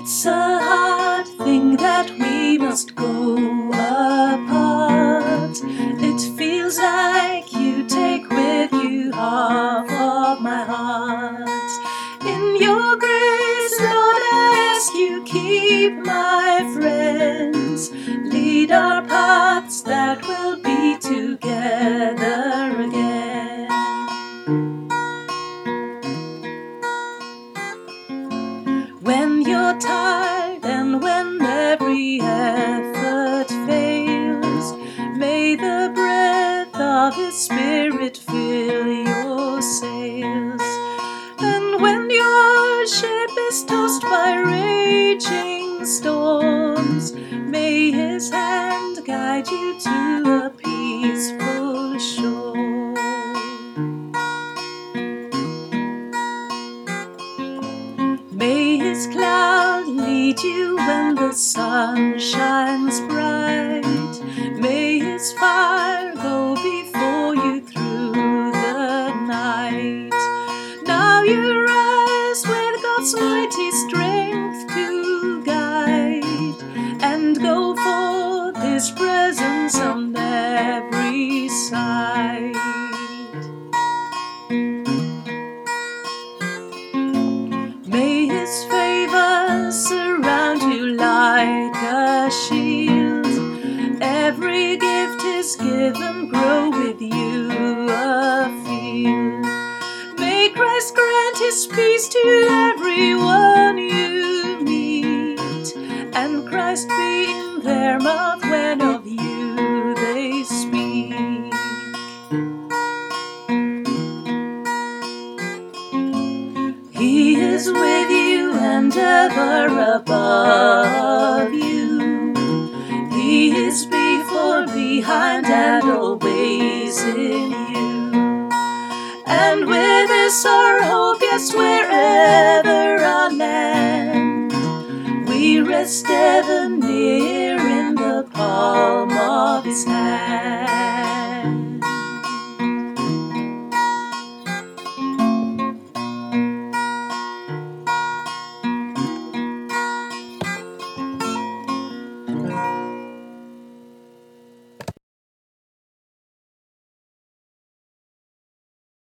It's a hard thing that we must go apart. It feels like you take with you half of my heart. In your grace, Lord, I ask you, keep my friends. Lead our paths that will be together again. When you're tired and when every effort fails, may the breath of His Spirit fill your sails. And when your ship is tossed by raging storms, may His hand guide you to a peaceful shore. May His cloud lead you when the sun shines bright. May His fire go before you through the night. Now you rise with God's mighty strength to guide, and go forth His presence on every side. May His favor surround you like a shield. Every gift is given, grow with you afield. May Christ grant His peace to everyone you meet, and Christ be in their mouth when of you they speak. He is with you and ever above you. He is before, behind, and always in you. And with this our hope, yes, wherever our land, we rest ever near in the palm of His hand.